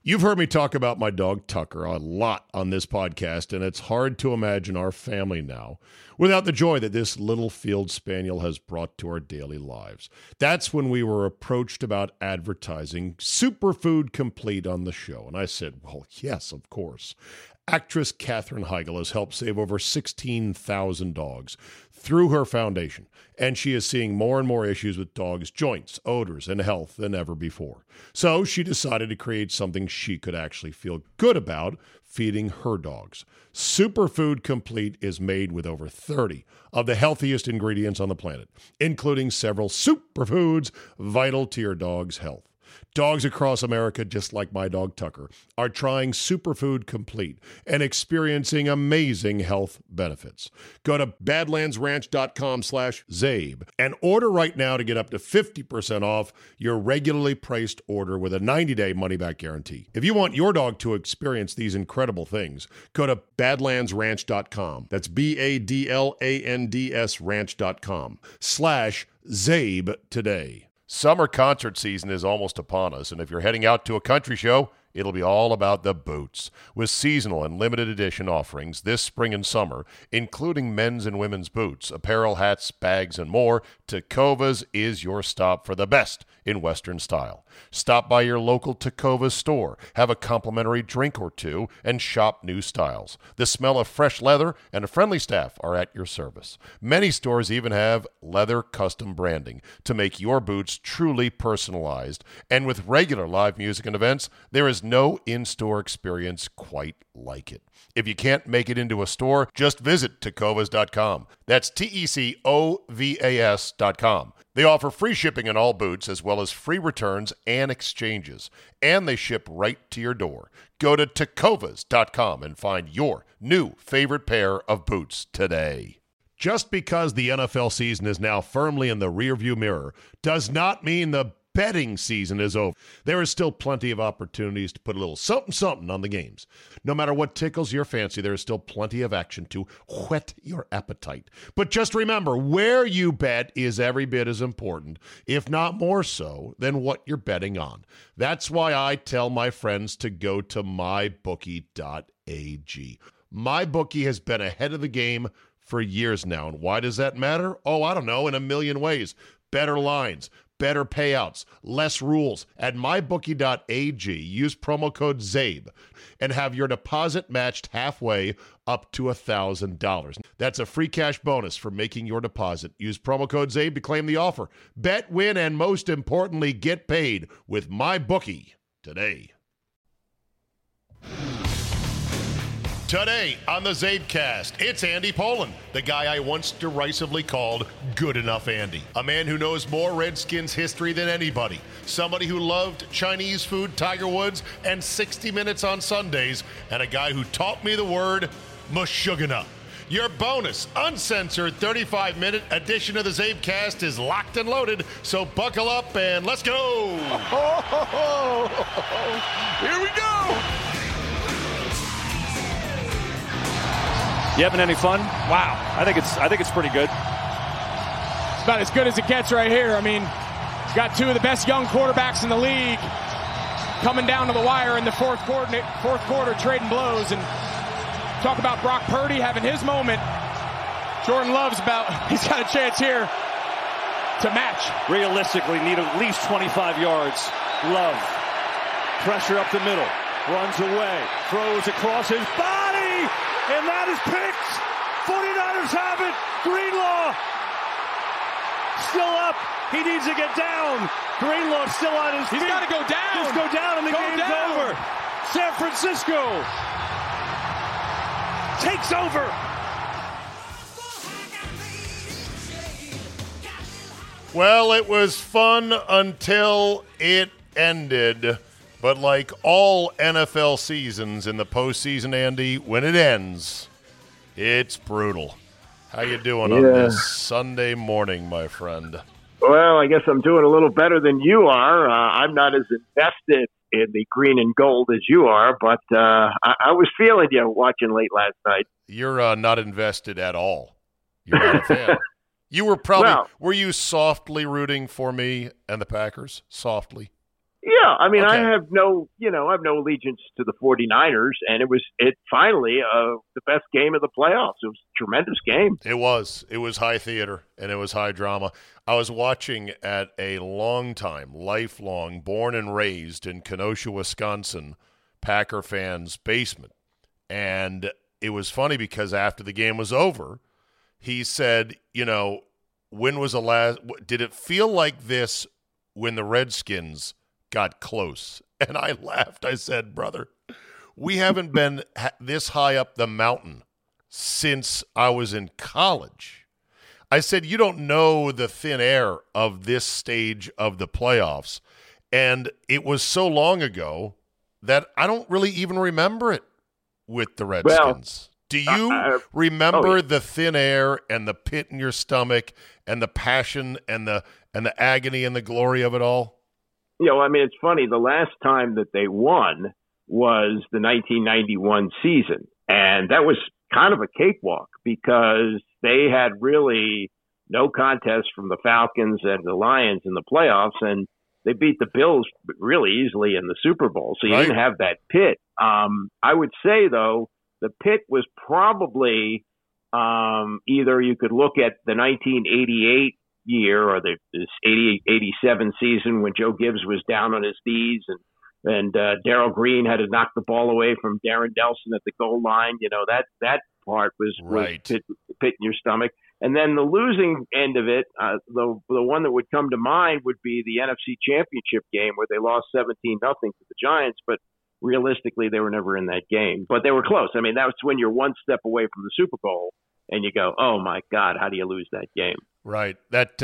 You've heard me talk about my dog Tucker a lot on this podcast, and it's hard to imagine our family now without the joy that this little field spaniel has brought to our daily lives. That's when we were approached about advertising Superfood Complete on the show, and I said, well, yes, of course. Actress Katherine Heigl has helped save over 16,000 dogs through her foundation, and she is seeing more and more issues with dogs' joints, odors, and health than ever before. So she decided to create something she could actually feel good about feeding her dogs. Superfood Complete is made with over 30 of the healthiest ingredients on the planet, including several superfoods vital to your dog's health. Dogs across America, just like my dog Tucker, are trying Superfood Complete and experiencing amazing health benefits. Go to badlandsranch.com/Zabe and order right now to get up to 50% off your regularly priced order with a 90-day money-back guarantee. If you want your dog to experience these incredible things, go to badlandsranch.com. That's BADLANDS ranch.com/Zabe today. Summer concert season is almost upon us, and if you're heading out to a country show, it'll be all about the boots. With seasonal and limited edition offerings this spring and summer, including men's and women's boots, apparel, hats, bags, and more, Tecovas is your stop for the best in Western style. Stop by your local Tecovas store, have a complimentary drink or two, and shop new styles. The smell of fresh leather and a friendly staff are at your service. Many stores even have leather custom branding to make your boots truly personalized. And with regular live music and events, there is no in-store experience quite like it. If you can't make it into a store, just visit Tecovas.com. That's TECOVAS.com. They offer free shipping on all boots as well as free returns and exchanges. And they ship right to your door. Go to Tecovas.com and find your new favorite pair of boots today. Just because the NFL season is now firmly in the rearview mirror does not mean the betting season is over. There is still plenty of opportunities to put a little something on the games. No matter what tickles your fancy, there is still plenty of action to whet your appetite. But just remember, where you bet is every bit as important, if not more so, than what you're betting on. That's why I tell my friends to go to mybookie.ag. MyBookie has been ahead of the game for years now. And why does that matter? Oh, I don't know, in a million ways. Better lines, better payouts, less rules. At mybookie.ag, use promo code ZABE and have your deposit matched halfway up to $1,000. That's a free cash bonus for making your deposit. Use promo code ZABE to claim the offer. Bet, win, and most importantly, get paid with MyBookie today. Today on the Zabecast, it's Andy Pollin, the guy I once derisively called Good Enough Andy. A man who knows more Redskins history than anybody. Somebody who loved Chinese food, Tiger Woods, and 60 Minutes on Sundays. And a guy who taught me the word Meshuggah. Your bonus, uncensored 35-minute edition of the Zabecast is locked and loaded, so buckle up and let's go! Here we go! You having any fun? Wow, I think it's pretty good. It's about as good as it gets right here. I mean, got two of the best young quarterbacks in the league coming down to the wire in the fourth quarter, trading blows. And talk about Brock Purdy having his moment. Jordan Love's he's got a chance here to match. Realistically, need at least 25 yards. Love, pressure up the middle, runs away, throws across his body. And that is picked. 49ers have it. Greenlaw still up. He needs to get down. Greenlaw still on his feet. He's got to go down. Just go down and the game's over. San Francisco takes over. Well, it was fun until it ended. But like all NFL seasons in the postseason, Andy, when it ends, it's brutal. How you doing on this Sunday morning, my friend? Well, I guess I'm doing a little better than you are. I'm not as invested in the green and gold as you are, but I was feeling you watching late last night. You're not invested at all. You're not a fan. You were probably, were you softly rooting for me and the Packers? Softly? Yeah, I mean, Okay. I have no allegiance to the 49ers, and it finally the best game of the playoffs. It was a tremendous game. It was high theater and it was high drama. I was watching at a lifelong, born and raised in Kenosha, Wisconsin, Packer fans' basement. And it was funny because after the game was over, he said, when was the last – did it feel like this when the Redskins got close? And I laughed. I said, brother, we haven't been this high up the mountain since I was in college. I said, you don't know the thin air of this stage of the playoffs. And it was so long ago that I don't really even remember it with the Redskins. Do you remember the thin air and the pit in your stomach and the passion and the agony and the glory of it all? I mean, it's funny. The last time that they won was the 1991 season, and that was kind of a cakewalk because they had really no contest from the Falcons and the Lions in the playoffs, and they beat the Bills really easily in the Super Bowl. So you didn't have that pit. I would say, though, the pit was probably either you could look at the 1988 year or this 87 season when Joe Gibbs was down on his knees and Darrell Green had to knock the ball away from Darren Nelson at the goal line. That part was pit in your stomach. And then the losing end of it, the one that would come to mind would be the NFC Championship game where they lost 17-0 to the Giants, but realistically they were never in that game. But they were close. I mean, that was when you're one step away from the Super Bowl and you go, oh my God, how do you lose that game? Right. That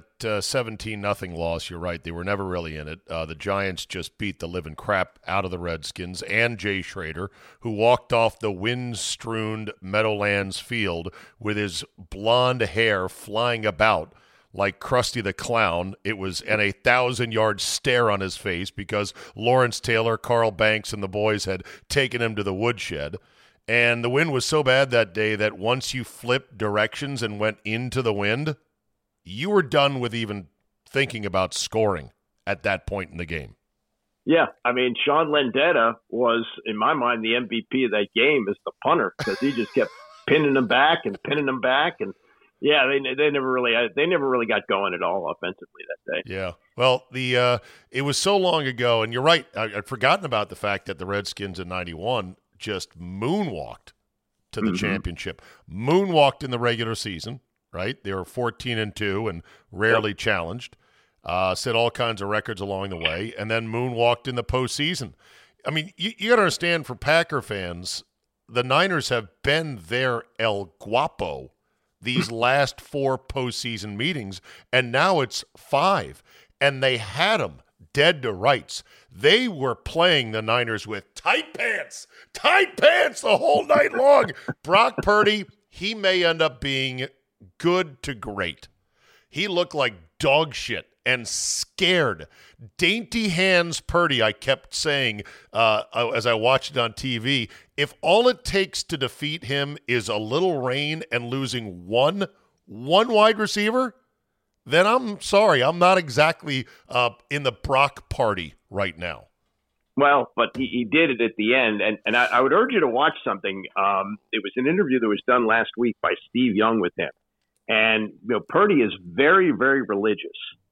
17-0 loss, you're right. They were never really in it. The Giants just beat the living crap out of the Redskins and Jay Schrader, who walked off the wind-strewn Meadowlands field with his blonde hair flying about like Krusty the Clown. It was an 1,000-yard stare on his face because Lawrence Taylor, Carl Banks, and the boys had taken him to the woodshed. And the wind was so bad that day that once you flipped directions and went into the wind, you were done with even thinking about scoring at that point in the game. Yeah, I mean, Sean Landeta was, in my mind, the MVP of that game as the punter because he just kept pinning them back. And yeah, they never really got going at all offensively that day. Yeah, well, it was so long ago, and you're right. I'd forgotten about the fact that the Redskins in '91 just moonwalked to the championship, moonwalked in the regular season. Right, they were 14-2 and rarely challenged. Set all kinds of records along the way, and then moonwalked in the postseason. I mean, you got to understand, for Packer fans, the Niners have been their El Guapo these last 4 postseason meetings, and now it's 5, and they had them dead to rights. They were playing the Niners with tight pants the whole night long. Brock Purdy, he may end up being good to great. He looked like dog shit and scared. Dainty hands Purdy, I kept saying as I watched it on TV, if all it takes to defeat him is a little rain and losing one wide receiver, then I'm sorry, I'm not exactly in the Brock party right now. Well, but he did it at the end, and I would urge you to watch something. It was an interview that was done last week by Steve Young with him. And Purdy is very, very religious.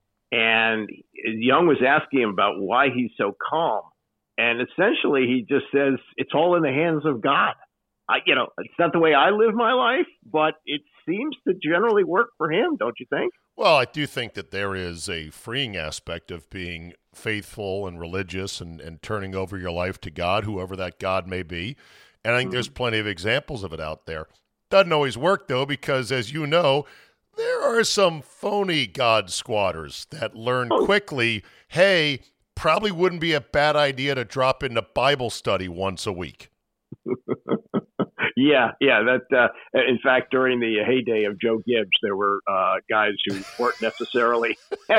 And Young was asking him about why he's so calm. And essentially he just says, it's all in the hands of God. It's not the way I live my life, but it seems to generally work for him, don't you think? Well, I do think that there is a freeing aspect of being faithful and religious and turning over your life to God, whoever that God may be. And I think there's plenty of examples of it out there. Doesn't always work, though, because, as you know, there are some phony God squatters that learn quickly, hey, probably wouldn't be a bad idea to drop into Bible study once a week. Yeah. That in fact, during the heyday of Joe Gibbs, there were guys who weren't necessarily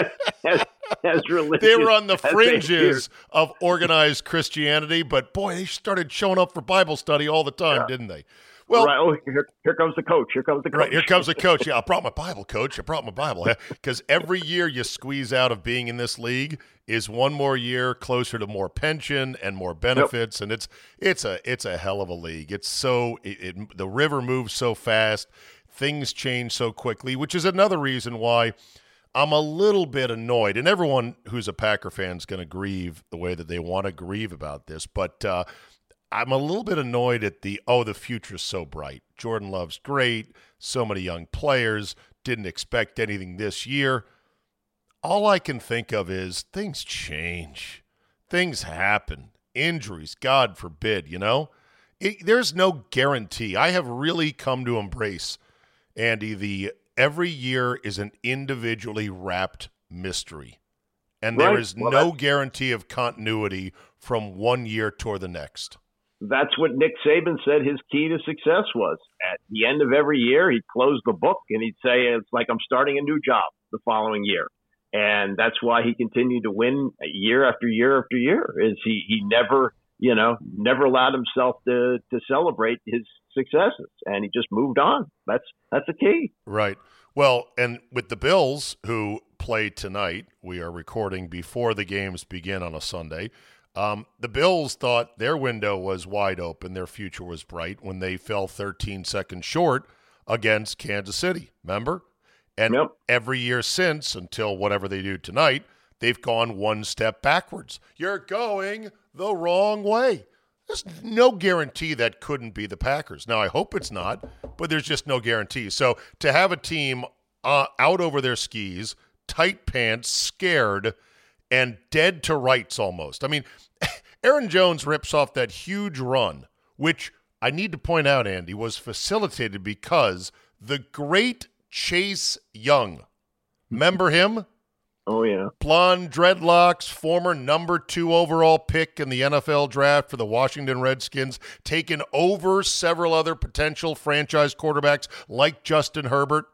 as religious. They were on the fringes of organized Christianity, but boy, they started showing up for Bible study all the time, didn't they? Well, right. Oh, here comes the coach. Here comes the coach. Right, here comes the coach. Yeah, I brought my Bible, coach. I brought my Bible. Because every year you squeeze out of being in this league is one more year closer to more pension and more benefits, and it's a hell of a league. It's so the river moves so fast, things change so quickly, which is another reason why I'm a little bit annoyed. And everyone who's a Packer fan is going to grieve the way that they want to grieve about this, but I'm a little bit annoyed at the future's so bright. Jordan Love's great. So many young players. Didn't expect anything this year. All I can think of is things change. Things happen. Injuries, God forbid, there's no guarantee. I have really come to embrace, Andy, every year is an individually wrapped mystery. And there is no guarantee of continuity from one year toward the next. That's what Nick Saban said his key to success was. At the end of every year, he'd close the book and he'd say, it's like I'm starting a new job the following year. And that's why he continued to win year after year after year, is he never allowed himself to celebrate his successes, and he just moved on. That's the key. Right. Well, and with the Bills, who play tonight, we are recording before the games begin on a Sunday. The Bills thought their window was wide open, their future was bright when they fell 13 seconds short against Kansas City, remember? And every year since, until whatever they do tonight, they've gone one step backwards. You're going the wrong way. There's no guarantee that couldn't be the Packers. Now, I hope it's not, but there's just no guarantee. So to have a team out over their skis, tight pants, scared, and dead to rights almost. I mean, Aaron Jones rips off that huge run, which I need to point out, Andy, was facilitated because the great Chase Young, remember him? Oh, yeah. Blonde dreadlocks, former number 2 overall pick in the NFL draft for the Washington Redskins, taken over several other potential franchise quarterbacks like Justin Herbert.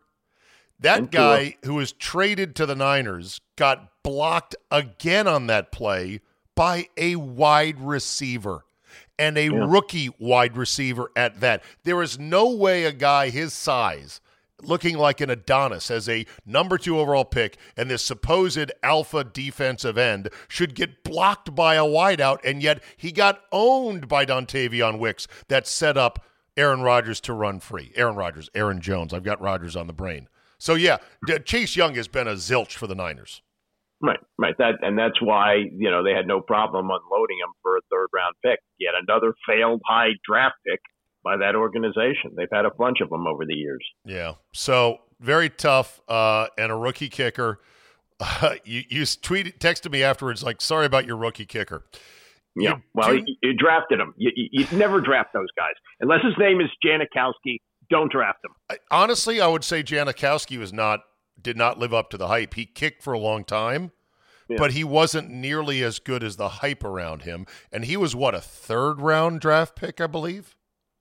That guy who was traded to the Niners got blocked again on that play by a wide receiver, and a rookie wide receiver at that. There is no way a guy his size, looking like an Adonis as a number 2 overall pick and this supposed alpha defensive end, should get blocked by a wideout, and yet he got owned by Dontavion Wicks that set up Aaron Rodgers to run free. Aaron Jones. I've got Rodgers on the brain. So, yeah, Chase Young has been a zilch for the Niners. Right. That's why, they had no problem unloading him for a third-round pick. Yet another failed high draft pick by that organization. They've had a bunch of them over the years. Yeah. So very tough. And a rookie kicker. You texted me afterwards, like, sorry about your rookie kicker. Yeah. You drafted him. You never draft those guys. Unless his name is Janikowski, don't draft him. Honestly, I would say Janikowski did not live up to the hype. He kicked for a long time, but he wasn't nearly as good as the hype around him. And he was, a third-round draft pick, I believe?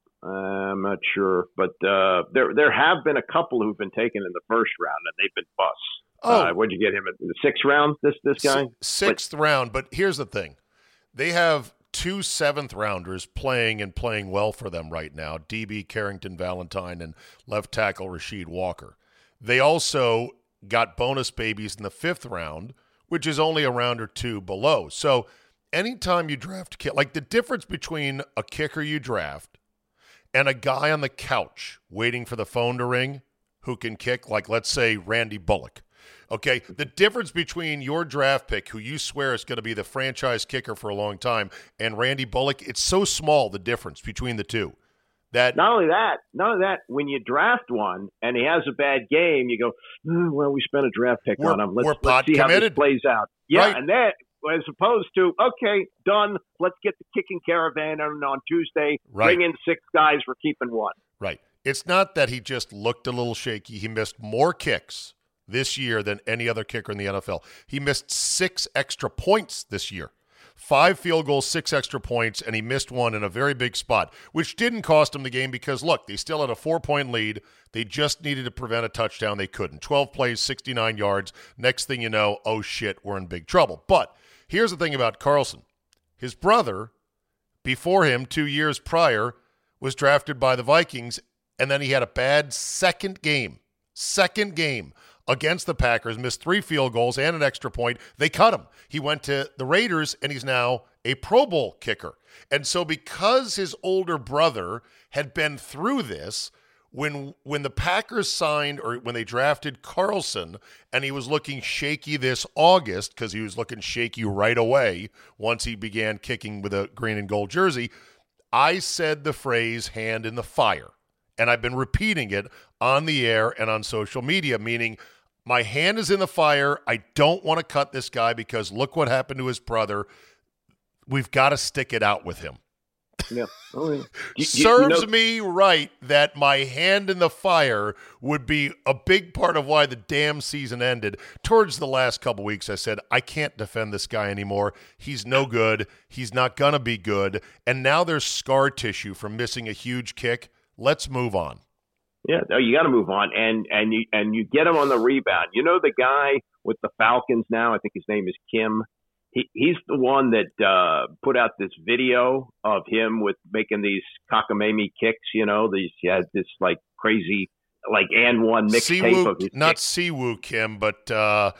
I'm not sure, but there have been a couple who've been taken in the first round, and they've been busts. What'd you get him in the 6th round, this guy? 6th round, but here's the thing. They have 2 7th-rounders playing well for them right now, DB Carrington Valentine and left tackle Rasheed Walker. They also got bonus babies in the 5th round, which is only a round or 2 below. So anytime you draft, like the difference between a kicker you draft and a guy on the couch waiting for the phone to ring who can kick, like let's say Randy Bullock. Okay, the difference between your draft pick, who you swear is going to be the franchise kicker for a long time, and Randy Bullock, it's so small, the difference between the two. That not only that, when you draft one and he has a bad game, you go, we spent a draft pick on him. Let's see how this plays out. Yeah, right. And then as opposed to, okay, done, let's get the kicking caravan on Tuesday, bring in 6 guys, we're keeping 1. Right. It's not that he just looked a little shaky. He missed more kicks this year than any other kicker in the NFL. He missed 6 extra points this year. 5 field goals, 6 extra points, and he missed one in a very big spot, which didn't cost him the game because, look, they still had a 4-point lead. They just needed to prevent a touchdown. They couldn't. 12 plays, 69 yards. Next thing you know, oh, shit, we're in big trouble. But here's the thing about Carlson. His brother, before him, 2 years prior, was drafted by the Vikings, and then he had a bad second game against the Packers, missed 3 field goals and an extra point. They cut him. He went to the Raiders, and he's now a Pro Bowl kicker. And so because his older brother had been through this, when the Packers signed or when they drafted Carlson and he was looking shaky this August, because he was looking shaky right away once he began kicking with a green and gold jersey, I said the phrase hand in the fire. And I've been repeating it on the air and on social media, meaning my hand is in the fire. I don't want to cut this guy because look what happened to his brother. We've got to stick it out with him. Yeah. Oh, yeah. Serves me right that my hand in the fire would be a big part of why the damn season ended. Towards the last couple weeks, I said, I can't defend this guy anymore. He's no good. He's not going to be good. And now there's scar tissue from missing a huge kick. Let's move on. Yeah, no, you got to move on, and you get him on the rebound. You know the guy with the Falcons now. I think his name is Kim. He's the one that put out this video of him with making these cockamamie kicks. You know, he had this like crazy like and one mixtape of his not kicks. Siwoo Kim, but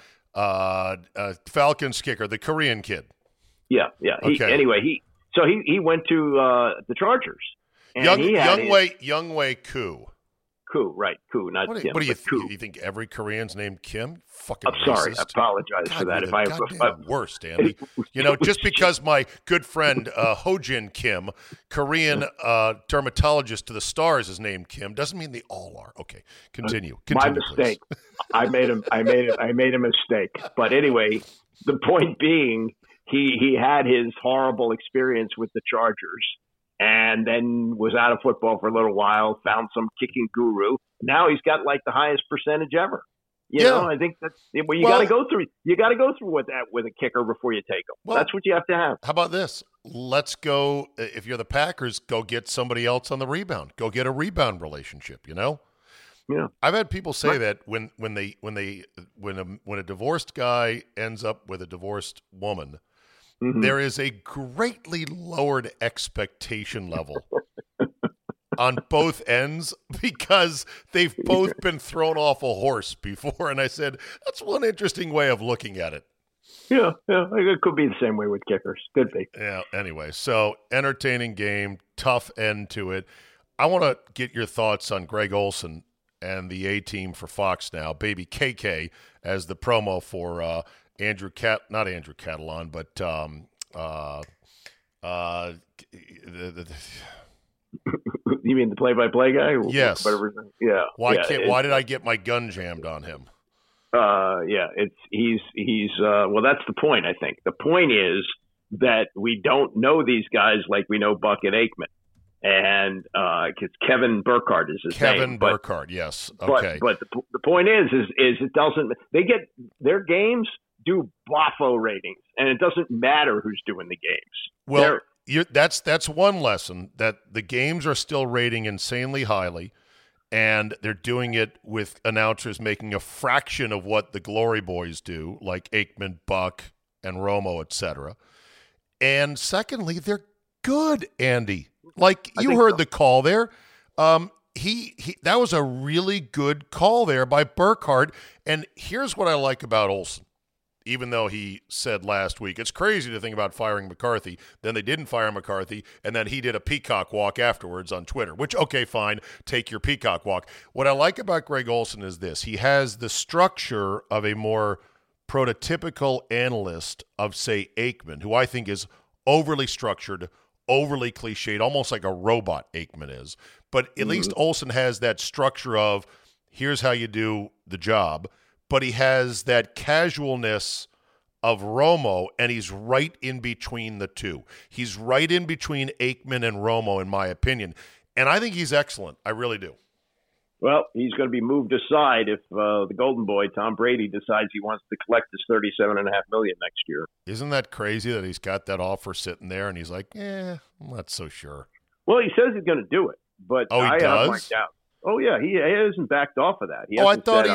Falcons kicker, the Korean kid. Yeah. Okay. He went to the Chargers. And Youngwei Koo, not Kim. What do you think? Koo. You think every Korean's named Kim? Fucking I'm sorry. racist. I apologize for that. Goddamn worst, Andy. You know, just because my good friend Hojin Kim, Korean dermatologist to the stars, is named Kim, doesn't mean they all are. Okay, continue. My mistake. I made a mistake. But anyway, the point being, he had his horrible experience with the Chargers. And then was out of football for a little while, found some kicking guru. Now he's got like the highest percentage ever. You know, I think that's well, you got to go through. You got to go through with a kicker before you take him. Well, that's what you have to have. How about this? Let's go. If you're the Packers, go get somebody else on the rebound. Go get a rebound relationship. You know. Yeah. I've had people say that when a divorced guy ends up with a divorced woman. Mm-hmm. There is a greatly lowered expectation level on both ends because they've both been thrown off a horse before. And I said, that's one interesting way of looking at it. Yeah. It could be the same way with kickers. Could be. Yeah. Anyway, so entertaining game, tough end to it. I want to get your thoughts on Greg Olsen and the A-team for Fox now. Baby KK as the promo for not Andrew Catalan, but you mean the play-by-play guy? Yes. Yeah. Why did I get my gun jammed on him? He's well, that's the point. I think the point is that we don't know these guys like we know Buck and Aikman, and because Kevin Burkhardt is his name. Kevin Burkhardt, yes. Okay. But the point is it doesn't. They get their games. Do Buffo ratings, and it doesn't matter who's doing the games. Well, that's one lesson, that the games are still rating insanely highly, and they're doing it with announcers making a fraction of what the Glory Boys do, like Aikman, Buck, and Romo, etc. And secondly, they're good, Andy. Like you heard the call there. That was a really good call there by Burkhardt. And here's what I like about Olsen. Even though he said last week, it's crazy to think about firing McCarthy. Then they didn't fire McCarthy, and then he did a peacock walk afterwards on Twitter, which, okay, fine, take your peacock walk. What I like about Greg Olsen is this. He has the structure of a more prototypical analyst of, say, Aikman, who I think is overly structured, overly cliched, almost like a robot Aikman is. But at least Olsen has that structure of, here's how you do the job. But he has that casualness of Romo, and he's right in between the two. He's right in between Aikman and Romo, in my opinion. And I think he's excellent. I really do. Well, he's going to be moved aside if the golden boy, Tom Brady, decides he wants to collect his $37.5 million next year. Isn't that crazy that he's got that offer sitting there, and he's like, I'm not so sure. Well, he says he's going to do it, but he does? have my doubts. Oh, yeah, he hasn't backed off of that.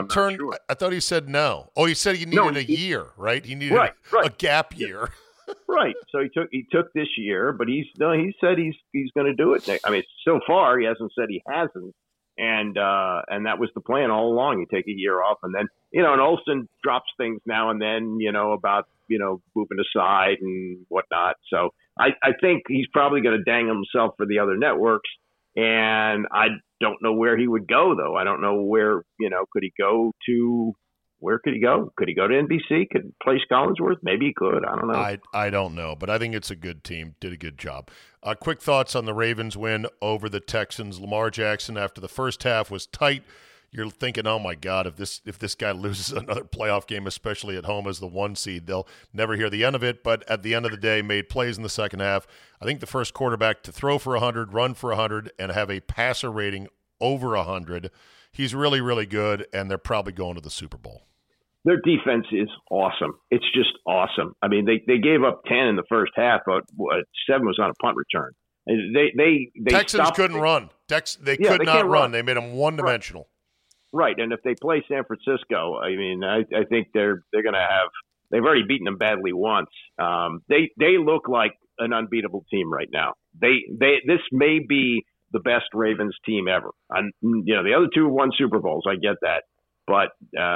I thought he said no. Oh, he said he needed a year, right? He needed a gap year. Right. So he took this year, but he said he's going to do it next. I mean, so far he hasn't said he hasn't, and that was the plan all along. You take a year off, and then and Olsen drops things now and then, about moving aside and whatnot. So I think he's probably going to dangle himself for the other networks, and I don't know where he would go though. I don't know where could he go to. Where could he go? Could he go to NBC? Could he place Collinsworth? Maybe he could. I don't know. I don't know, but I think it's a good team. Did a good job. Quick thoughts on the Ravens win over the Texans. Lamar Jackson, after the first half was tight, you're thinking, oh my God, if this guy loses another playoff game, especially at home as the 1 seed, they'll never hear the end of it. But at the end of the day, made plays in the second half. I think the first quarterback to throw for 100, run for 100, and have a passer rating over 100. He's really, really good, and they're probably going to the Super Bowl. Their defense is awesome. It's just awesome. I mean, they gave up 10 in the first half, but 7 was on a punt return. They Texans couldn't run. They could not run. They made them one-dimensional. Right, and if they play San Francisco, I mean, I think they're going to have. They've already beaten them badly once. They look like an unbeatable team right now. This may be the best Ravens team ever. The other two won Super Bowls. I get that. But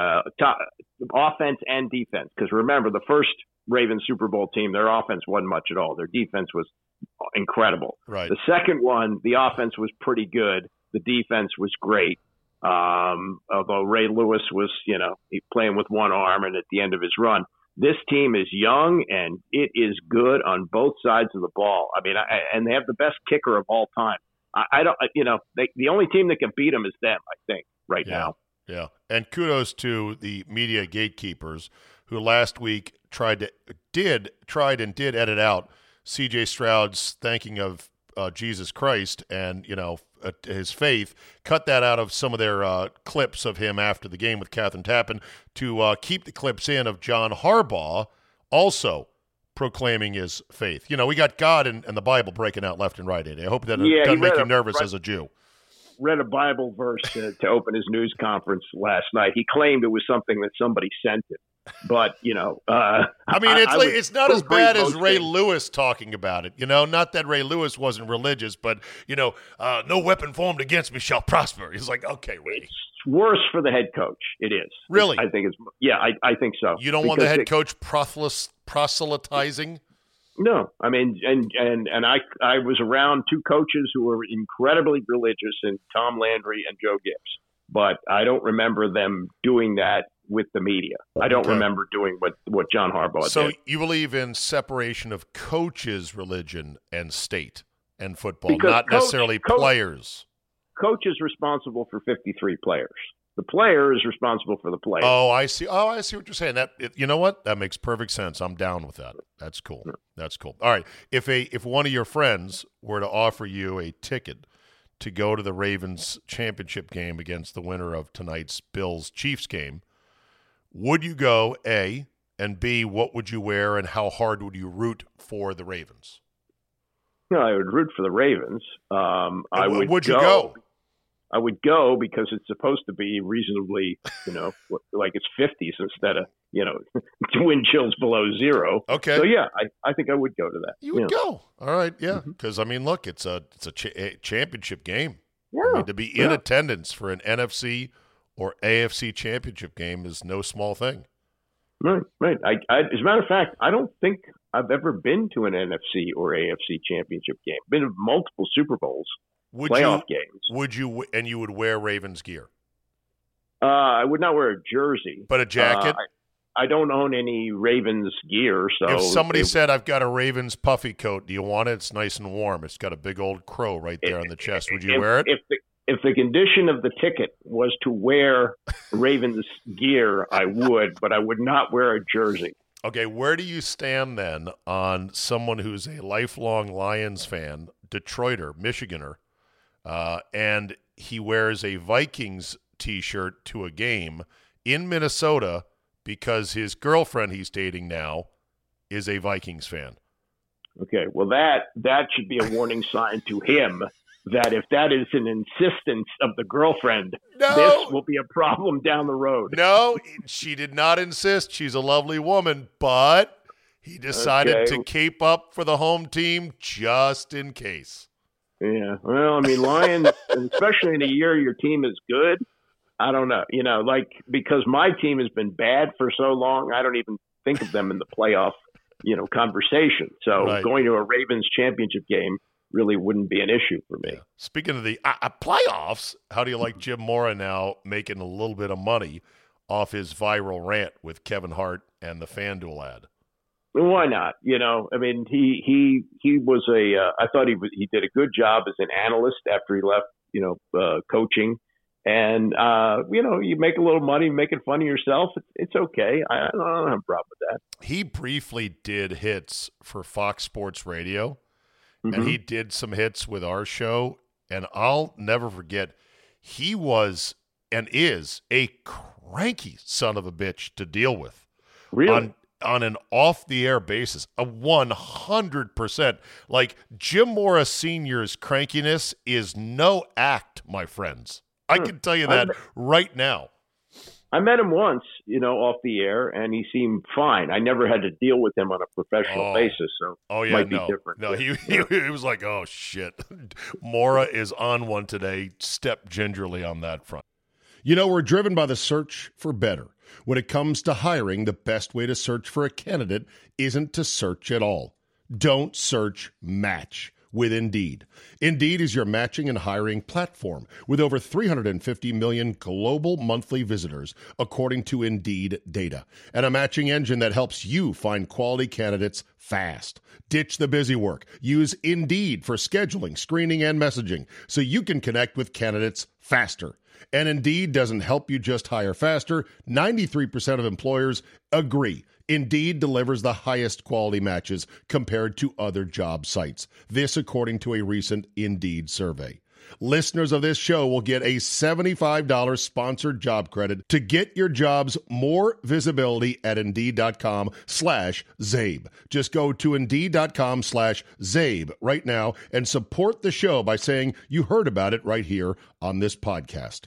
offense and defense, because remember, the first Ravens Super Bowl team, their offense wasn't much at all. Their defense was incredible. Right. The second one, the offense was pretty good. The defense was great. Although Ray Lewis was, playing with one arm and at the end of his run. This team is young and it is good on both sides of the ball. I mean, and they have the best kicker of all time. The only team that can beat them is them, I think, right now. Yeah, and kudos to the media gatekeepers who last week tried and did edit out C.J. Stroud's thanking of Jesus Christ and his faith. Cut that out of some of their clips of him after the game with Catherine Tappan to keep the clips in of John Harbaugh also proclaiming his faith. We got God and the Bible breaking out left and right. I hope that doesn't make you nervous as a Jew. Read a Bible verse to open his news conference last night. He claimed it was something that somebody sent him, but it's not as bad as Ray Lewis talking about it. Not that Ray Lewis wasn't religious, but no weapon formed against me shall prosper. He's like, okay, Ray. It's worse for the head coach. It is really. I think it's I think so. You don't want the head coach proselytizing. No, I mean, and I was around two coaches who were incredibly religious, and Tom Landry and Joe Gibbs, but I don't remember them doing that with the media. I don't remember doing what John Harbaugh did. So you believe in separation of coaches, religion, and state and football, because not necessarily players. Coach is responsible for 53 players. The player is responsible for the player. Oh, I see what you're saying. You know what? That makes perfect sense. I'm down with that. That's cool. That's cool. All right. If one of your friends were to offer you a ticket to go to the Ravens championship game against the winner of tonight's Bills-Chiefs game, would you go, A, and B, what would you wear and how hard would you root for the Ravens? I would root for the Ravens. Would you go? I would go because it's supposed to be reasonably, like it's 50s instead of, wind chills below zero. Okay. So, yeah, I think I would go to that. You would go. All right, yeah. Because, look, it's a championship game. Yeah. To be in attendance for an NFC or AFC championship game is no small thing. Right. As a matter of fact, I don't think I've ever been to an NFC or AFC championship game. Been to multiple Super Bowls. Playoff games. Would you? And you would wear Ravens gear? I would not wear a jersey, but a jacket. I don't own any Ravens gear. So if somebody said, "I've got a Ravens puffy coat. Do you want it? It's nice and warm. It's got a big old crow right there on the chest. Would you wear it?" If the condition of the ticket was to wear Ravens gear, I would, but I would not wear a jersey. Okay, where do you stand then on someone who's a lifelong Lions fan, Detroiter, Michiganer? And he wears a Vikings T-shirt to a game in Minnesota because his girlfriend he's dating now is a Vikings fan. Okay, well, that should be a warning sign to him that if that is an insistence of the girlfriend, this will be a problem down the road. No, she did not insist. She's a lovely woman, but He decided to cape up for the home team just in case. Yeah. Well, I mean, Lions, especially in a year your team is good, I don't know. Because my team has been bad for so long, I don't even think of them in the playoff, conversation. So going to a Ravens championship game really wouldn't be an issue for me. Yeah. Speaking of the playoffs, how do you like Jim Mora now making a little bit of money off his viral rant with Kevin Hart and the FanDuel ad? Why not? I mean, he was I thought he did a good job as an analyst after he left, coaching. And, you make a little money making fun of yourself. It's okay. I don't have a problem with that. He briefly did hits for Fox Sports Radio. And he did some hits with our show, and I'll never forget, he was and is a cranky son of a bitch to deal with. Really? On an off-the-air basis, 100%. Like, Jim Mora Sr.'s crankiness is no act, my friends. I can tell you that right now. I met him once, off the air, and he seemed fine. I never had to deal with him on a professional basis, so it might be different. No, he was like, oh, shit. Mora is on one today. Step gingerly on that front. We're driven by the search for better. When it comes to hiring, the best way to search for a candidate isn't to search at all. Don't search, match with Indeed. Indeed is your matching and hiring platform with over 350 million global monthly visitors, according to Indeed data, and a matching engine that helps you find quality candidates fast. Ditch the busy work. Use Indeed for scheduling, screening, and messaging so you can connect with candidates faster. And Indeed doesn't help you just hire faster. 93% of employers agree. Indeed delivers the highest quality matches compared to other job sites. This according to a recent Indeed survey. Listeners of this show will get a $75 sponsored job credit to get your jobs more visibility at Indeed.com/Zabe. Just go to Indeed.com/Zabe right now and support the show by saying you heard about it right here on this podcast.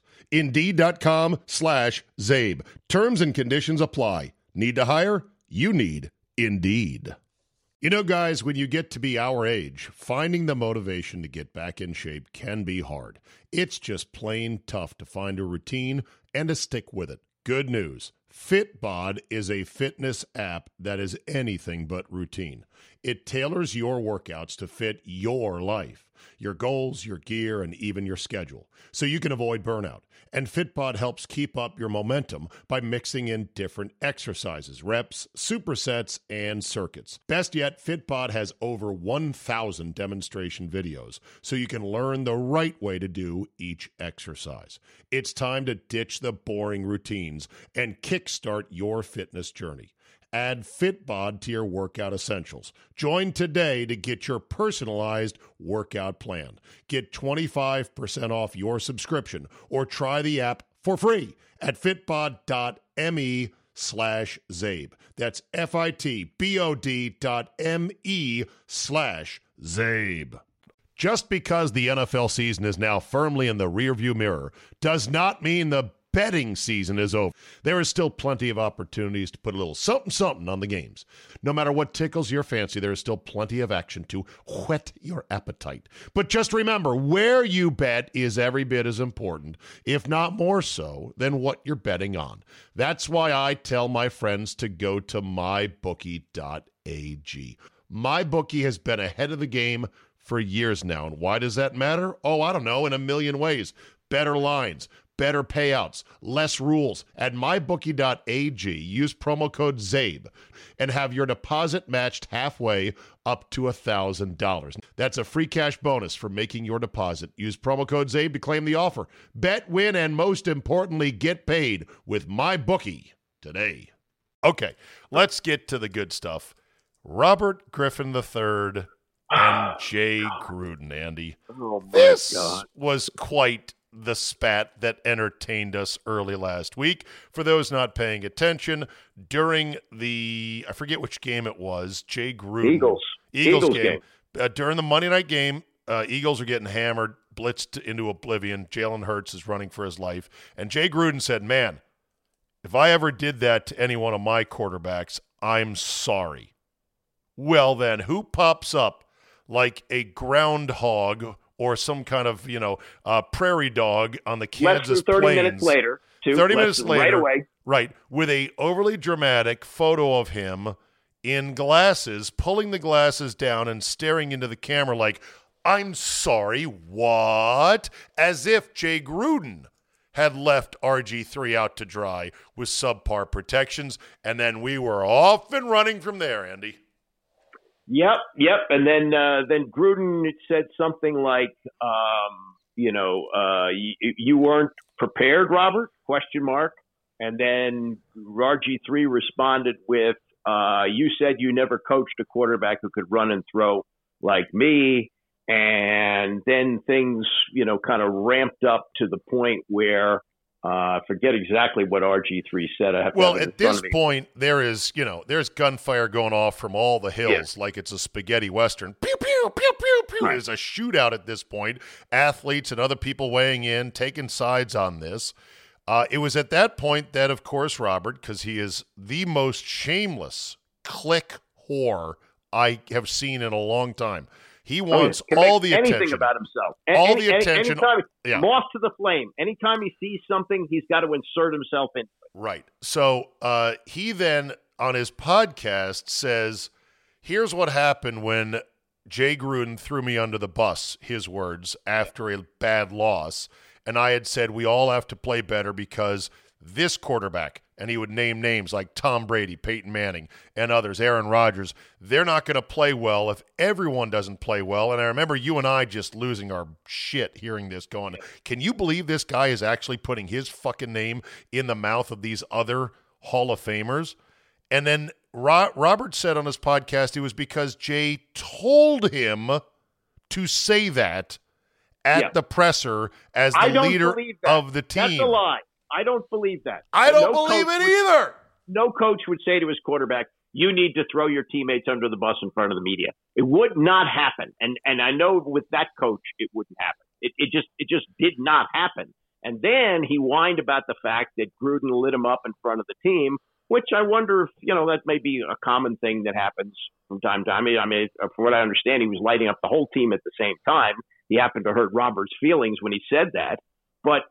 Indeed.com/Zabe. Terms and conditions apply. Need to hire? You need Indeed. Guys, when you get to be our age, finding the motivation to get back in shape can be hard. It's just plain tough to find a routine and to stick with it. Good news. Fitbod is a fitness app that is anything but routine. It tailors your workouts to fit your life, your goals, your gear, and even your schedule, so you can avoid burnout. And Fitbod helps keep up your momentum by mixing in different exercises, reps, supersets, and circuits. Best yet, Fitbod has over 1,000 demonstration videos, so you can learn the right way to do each exercise. It's time to ditch the boring routines and kickstart your fitness journey. Add Fitbod to your workout essentials. Join today to get your personalized workout plan. Get 25% off your subscription or try the app for free at fitbod.me/Zabe. That's fitbod.me/Zabe. Just because the NFL season is now firmly in the rearview mirror does not mean the betting season is over. There is still plenty of opportunities to put a little something on the games. No matter what tickles your fancy, there is still plenty of action to whet your appetite. But just remember, where you bet is every bit as important, if not more so, than what you're betting on. That's why I tell my friends to go to mybookie.ag. MyBookie has been ahead of the game for years now. And why does that matter? Oh, I don't know, in a million ways. Better lines, better payouts, less rules. At mybookie.ag, use promo code ZABE and have your deposit matched halfway up to $1,000. That's a free cash bonus for making your deposit. Use promo code ZABE to claim the offer. Bet, win, and most importantly, get paid with MyBookie today. Okay, let's get to the good stuff. Robert Griffin III and Jay Gruden, Andy. Oh, my this God. was quite the spat that entertained us early last week. For those not paying attention, during the, I forget which game it was, Jay Gruden. Eagles game. During the Monday night game, Eagles are getting hammered, blitzed into oblivion. Jalen Hurts is running for his life. And Jay Gruden said, man, if I ever did that to any one of my quarterbacks, I'm sorry. Well, then, who pops up like a groundhog or some kind of, prairie dog on the Kansas Less than 30 plains? minutes later. 30 minutes later. Right away. Right, with a overly dramatic photo of him in glasses, pulling the glasses down and staring into the camera like, I'm sorry, what? As if Jay Gruden had left RG3 out to dry with subpar protections, and then we were off and running from there, Andy. Yep. And then Gruden said something like, you weren't prepared, Robert? ? And then RG3 responded with, you said you never coached a quarterback who could run and throw like me. And then things, kind of ramped up to the point where I forget exactly what RG3 said. At this point, there's gunfire going off from all the hills like it's a spaghetti western. Pew, pew, pew, pew, pew. Right. There's a shootout at this point. Athletes and other people weighing in, taking sides on this. It was at that point that, of course, Robert, because he is the most shameless click whore I have seen in a long time. He wants all the attention. Anything about himself. All the attention. Anytime, moth to the flame. Anytime he sees something, he's got to insert himself into it. Right. So he then, on his podcast, says, here's what happened when Jay Gruden threw me under the bus, his words, after a bad loss. And I had said we all have to play better because this quarterback, and he would name names like Tom Brady, Peyton Manning, and others, Aaron Rodgers, they're not going to play well if everyone doesn't play well. And I remember you and I just losing our shit hearing this going, can you believe this guy is actually putting his fucking name in the mouth of these other Hall of Famers? And then Robert said on his podcast it was because Jay told him to say that at the presser as the leader of the team. That's a lie. I don't believe that. I don't believe it either. No coach would say to his quarterback, you need to throw your teammates under the bus in front of the media. It would not happen. And I know with that coach, it wouldn't happen. It just did not happen. And then he whined about the fact that Gruden lit him up in front of the team, which I wonder if, that may be a common thing that happens from time to time. I mean, from what I understand, he was lighting up the whole team at the same time. He happened to hurt Robert's feelings when he said that. But,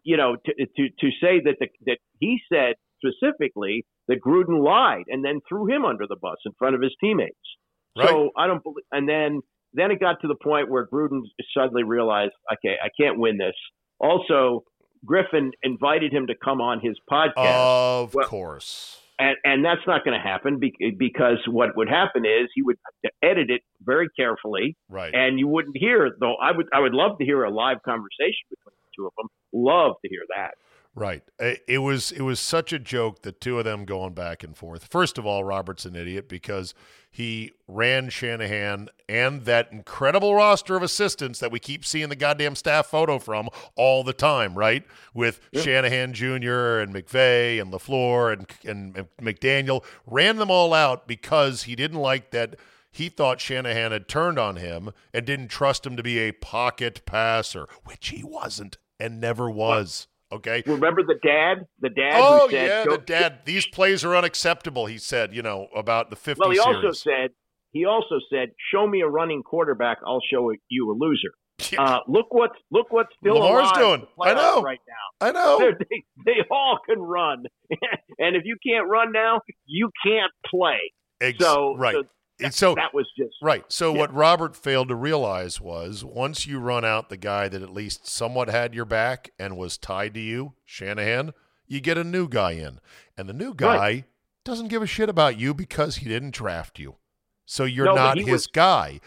to say that he said specifically that Gruden lied and then threw him under the bus in front of his teammates. Right. So I don't believe. And then it got to the point where Gruden suddenly realized, okay, I can't win this. Also, Griffin invited him to come on his podcast. Of course. And that's not going to happen because what would happen is he would edit it very carefully, right? And you wouldn't hear, though. I would love to hear a live conversation between the two of them. Love to hear that. Right. It was such a joke, the two of them going back and forth. First of all, Robert's an idiot because he ran Shanahan and that incredible roster of assistants that we keep seeing the goddamn staff photo from all the time, right? With Shanahan Jr. and McVay and LaFleur and McDaniel. Ran them all out because he didn't like that. He thought Shanahan had turned on him and didn't trust him to be a pocket passer, which he wasn't and never was. Okay. Remember the dad? The dad who said, yeah, the dad. These plays are unacceptable, he said, about the 50 Well, series. He also said, show me a running quarterback, I'll show you a loser. Yeah. Look what's still Lamar's alive doing. I know. Right now. I know. They all can run. And if you can't run now, you can't play. Right. So that was just right. So what Robert failed to realize was once you run out the guy that at least somewhat had your back and was tied to you, Shanahan, you get a new guy in. And the new guy doesn't give a shit about you because he didn't draft you. So you're not his guy.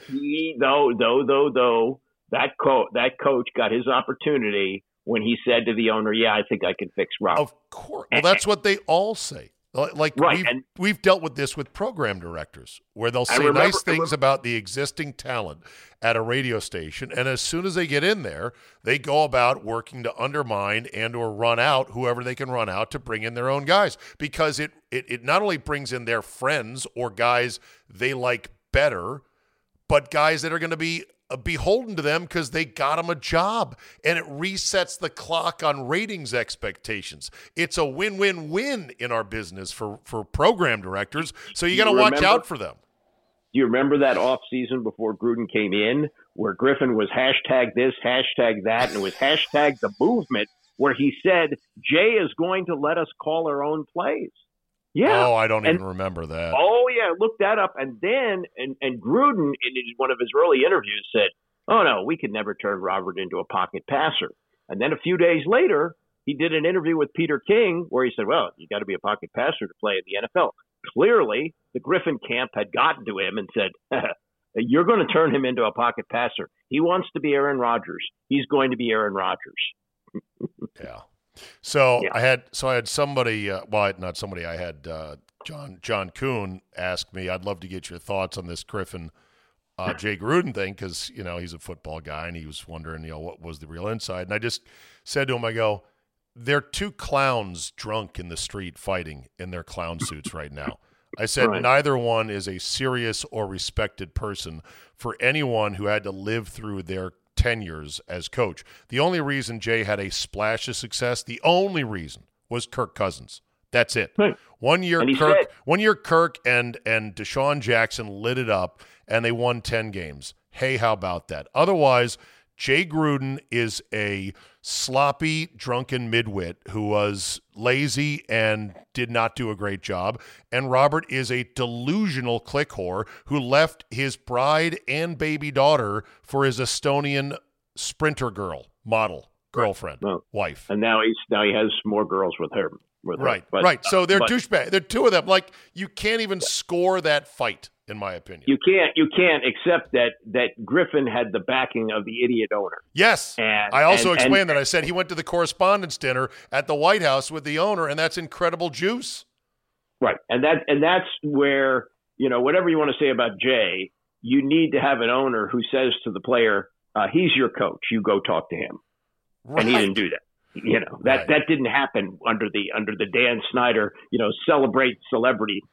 Though, that coach got his opportunity when he said to the owner, yeah, I think I can fix Robert. Of course. Well, that's what they all say. Like we've dealt with this with program directors where they'll say nice things about the existing talent at a radio station, and as soon as they get in there, they go about working to undermine and or run out whoever they can run out to bring in their own guys because it not only brings in their friends or guys they like better, but guys that are going to be beholden to them because they got them a job, and it resets the clock on ratings expectations. It's a win-win-win in our business for program directors, so you got to watch out for them. Do you remember that off season before Gruden came in, where Griffin was hashtag this, hashtag that, and it was hashtag the movement, where he said Jay is going to let us call our own plays. Yeah. Oh, I don't even remember that. Oh, yeah. Look that up. And then, and Gruden, in one of his early interviews, said, oh, no, we could never turn Robert into a pocket passer. And then a few days later, he did an interview with Peter King where he said, well, you got to be a pocket passer to play in the NFL. Clearly, the Griffin camp had gotten to him and said, you're going to turn him into a pocket passer. He wants to be Aaron Rodgers. He's going to be Aaron Rodgers. Yeah. So Yeah. I had somebody, not somebody. I had John Kuhn ask me. I'd love to get your thoughts on this Griffin Jay Gruden thing, because he's a football guy and he was wondering what was the real inside. And I just said to him, I go, they're two clowns drunk in the street fighting in their clown suits right now. I said Right. Neither one is a serious or respected person for anyone who had to live through their tenures as coach. The only reason Jay had a splash of success, the only reason, was Kirk Cousins. That's it. Right. One year And Kirk and Deshaun Jackson lit it up and they won 10 games. Hey, how about that? Otherwise, Jay Gruden is a sloppy, drunken midwit who was lazy and did not do a great job. And Robert is a delusional click whore who left his bride and baby daughter for his Estonian sprinter girlfriend, wife. And now he has more girls with her. Right. So they're douchebags. They're two of them. Like, you can't even score that fight, in my opinion. You can't, except that Griffin had the backing of the idiot owner. Yes. And I also explained that. I said he went to the correspondence dinner at the White House with the owner, and that's incredible juice. Right. And that's where, whatever you want to say about Jay, you need to have an owner who says to the player, he's your coach. You go talk to him. Right. And he didn't do that. That didn't happen under the Dan Snyder, celebrate celebrity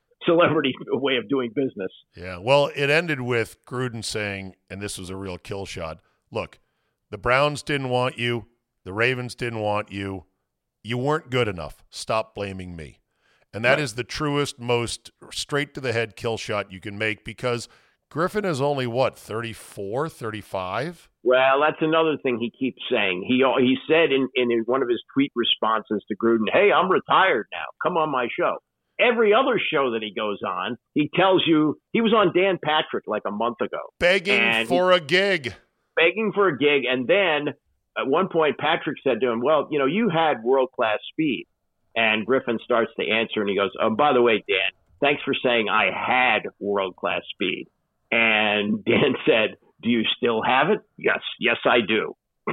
way of doing business. Yeah. Well, it ended with Gruden saying, and this was a real kill shot, look, the Browns didn't want you. The Ravens didn't want you. You weren't good enough. Stop blaming me. And that is the truest, most straight to the head kill shot you can make, because Griffin is only, 34, 35? Well, that's another thing he keeps saying. He said in one of his tweet responses to Gruden, hey, I'm retired now. Come on my show. Every other show that he goes on, he tells you he was on Dan Patrick like a month ago. Begging for a gig. And then at one point, Patrick said to him, well, you had world-class speed. And Griffin starts to answer, and he goes, oh, by the way, Dan, thanks for saying I had world-class speed. And Dan said, do you still have it? Yes, I do.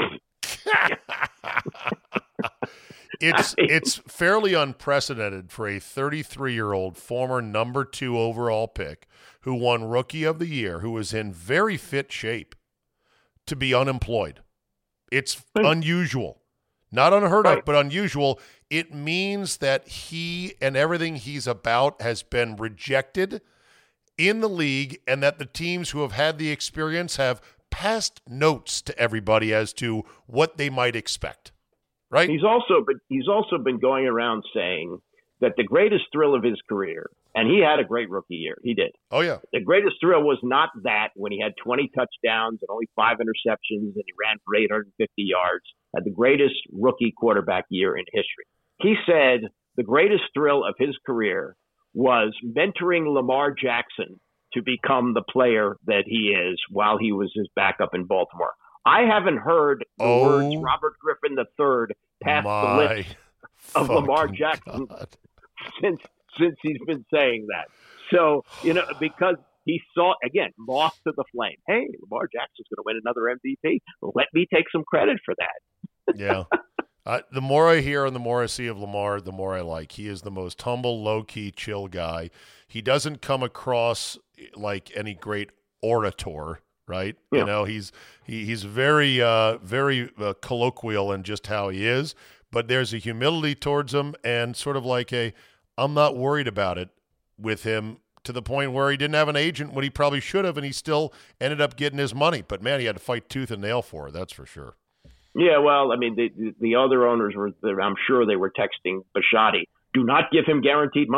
It's fairly unprecedented for a 33-year-old former number 2 overall pick who won Rookie of the Year, who was in very fit shape, to be unemployed. It's unusual. Not unheard of, but unusual. It means that he and everything he's about has been rejected in the league, and that the teams who have had the experience have passed notes to everybody as to what they might expect. Right? He's also been going around saying that the greatest thrill of his career, and he had a great rookie year. He did. Oh, yeah. The greatest thrill was not that when he had 20 touchdowns and only 5 interceptions and he ran for 850 yards. Had the greatest rookie quarterback year in history. He said the greatest thrill of his career was mentoring Lamar Jackson to become the player that he is while he was his backup in Baltimore. I haven't heard the words Robert Griffin III pass the lips of Lamar Jackson since he's been saying that. So, because he saw, again, lost to the flame. Hey, Lamar Jackson's going to win another MVP. Let me take some credit for that. Yeah. The more I hear and the more I see of Lamar, the more I like. He is the most humble, low-key, chill guy. He doesn't come across like any great orator, right? Yeah. He's very, very colloquial in just how he is, but there's a humility towards him and sort of like I'm not worried about it with him, to the point where he didn't have an agent when he probably should have, and he still ended up getting his money. But, man, he had to fight tooth and nail for it, that's for sure. Yeah, well, I mean, the other owners I'm sure they were texting Bisciotti, do not give him guaranteed money.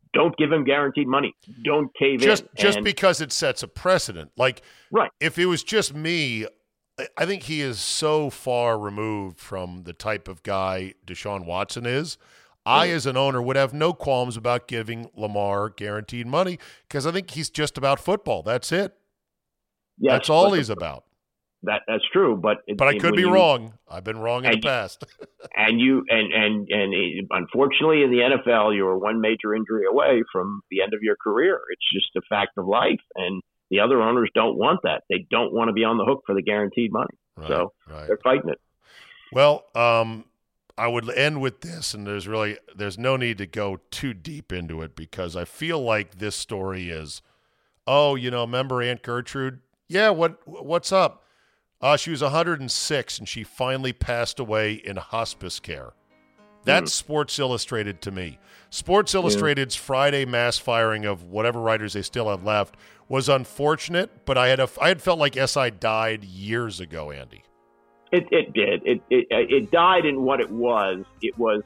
don't give him guaranteed money. Don't cave in. Just and, because it sets a precedent. Like, right. If it was just me, I think he is so far removed from the type of guy Deshaun Watson is. I, as an owner, would have no qualms about giving Lamar guaranteed money because I think he's just about football. That's it. Yes, that's all he's about. That's true, but I could be wrong. I've been wrong in the past. and unfortunately, in the NFL, you are one major injury away from the end of your career. It's just a fact of life, and the other owners don't want that. They don't want to be on the hook for the guaranteed money, so they're fighting it. Well, I would end with this, and there's no need to go too deep into it because I feel like this story is, remember Aunt Gertrude? Yeah, what's up? She was 106, and she finally passed away in hospice care. That's Sports Illustrated to me. Sports Illustrated's Friday mass firing of whatever writers they still have left was unfortunate, but I had felt like SI died years ago, Andy. It did. It died in what it was. It was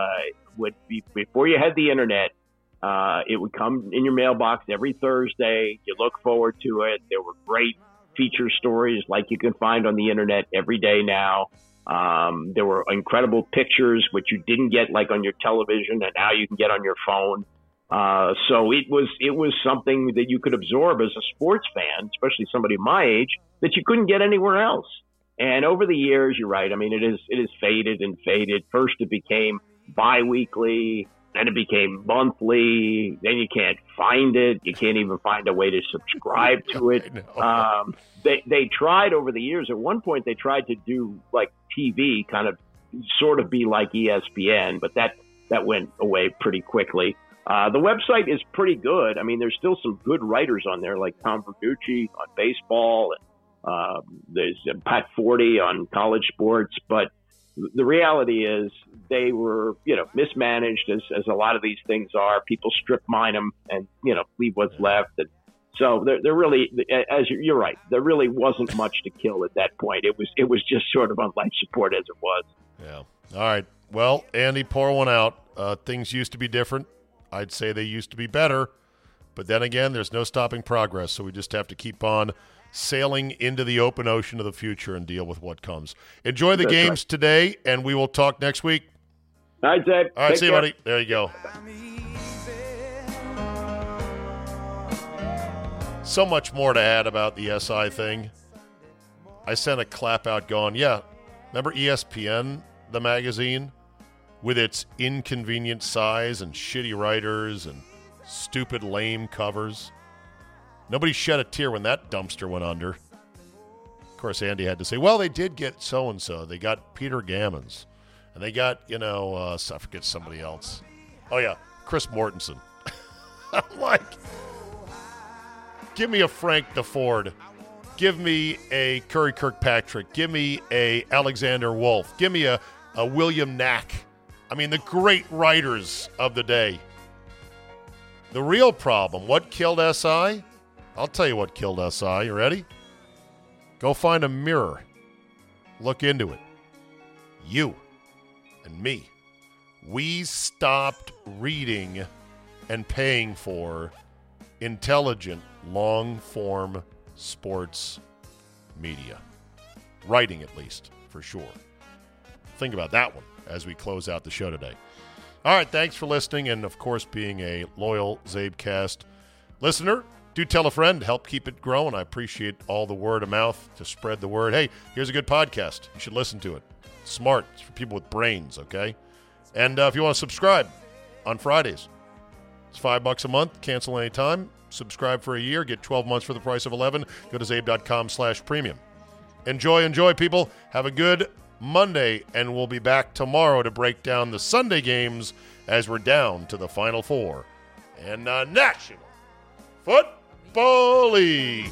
before you had the internet. It would come in your mailbox every Thursday. You look forward to it. There were great feature stories like you can find on the internet every day now. There were incredible pictures, which you didn't get like on your television, and now you can get on your phone. So it was something that you could absorb as a sports fan, especially somebody my age, that you couldn't get anywhere else. And over the years, you're right. I mean, it is faded and faded. First, it became bi-weekly. Then it became monthly. Then you can't find it. You can't even find a way to subscribe to it. They tried over the years. At one point, they tried to do like TV, kind of sort of be like ESPN, but that went away pretty quickly. The website is pretty good. I mean, there's still some good writers on there, like Tom Verducci on baseball, and there's Pat Forty on college sports, but the reality is they were, mismanaged as a lot of these things are. People strip mine them and, leave what's left. And so they're really, as you're right, there really wasn't much to kill at that point. It was just sort of on life support as it was. Yeah. All right. Well, Andy, pour one out. Things used to be different. I'd say they used to be better. But then again, there's no stopping progress. So we just have to keep on sailing into the open ocean of the future and deal with what comes. Enjoy the games today, and we will talk next week. All right, Dave. All right, see you, buddy. There you go. So much more to add about the SI thing. I sent a clap out going, remember ESPN, the magazine, with its inconvenient size and shitty writers and stupid, lame covers? Nobody shed a tear when that dumpster went under. Of course, Andy had to say, well, they did get so-and-so. They got Peter Gammons. And they got, I forget somebody else. Oh, yeah, Chris Mortensen. I'm like, give me a Frank DeFord. Give me a Curry Kirkpatrick. Give me a Alexander Wolf. Give me a William Knack. I mean, the great writers of the day. The real problem, what killed SI? I'll tell you what killed SI. You ready? Go find a mirror. Look into it. You and me. We stopped reading and paying for intelligent, long-form sports media. Writing, at least, for sure. Think about that one as we close out the show today. All right, thanks for listening and, of course, being a loyal Zabecast listener. Do tell a friend. Help keep it growing. I appreciate all the word of mouth to spread the word. Hey, here's a good podcast. You should listen to it. It's smart. It's for people with brains, okay? And if you want to subscribe on Fridays, it's $5 a month. Cancel anytime. Subscribe for a year. Get 12 months for the price of 11. Go to zabe.com/premium. Enjoy, people. Have a good Monday, and we'll be back tomorrow to break down the Sunday games as we're down to the Final Four and National Football League.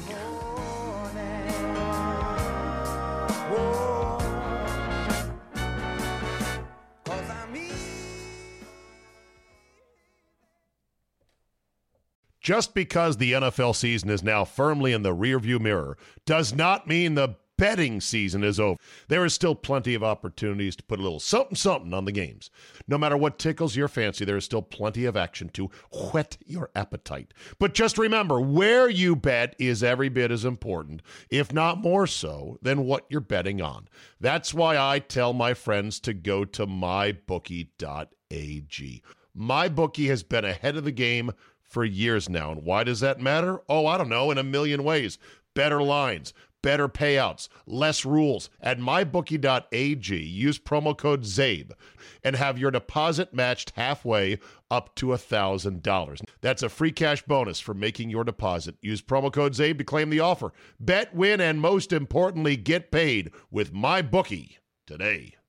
Just because the NFL season is now firmly in the rearview mirror does not mean the betting season is over. There is still plenty of opportunities to put a little something on the games. No matter what tickles your fancy, there is still plenty of action to whet your appetite. But just remember, where you bet is every bit as important, if not more so, than what you're betting on. That's why I tell my friends to go to mybookie.ag. MyBookie has been ahead of the game for years now. And why does that matter? Oh, I don't know, in a million ways. Better lines, better payouts, less rules. At mybookie.ag, use promo code ZABE and have your deposit matched halfway up to $1,000. That's a free cash bonus for making your deposit. Use promo code ZABE to claim the offer. Bet, win, and most importantly, get paid with MyBookie today.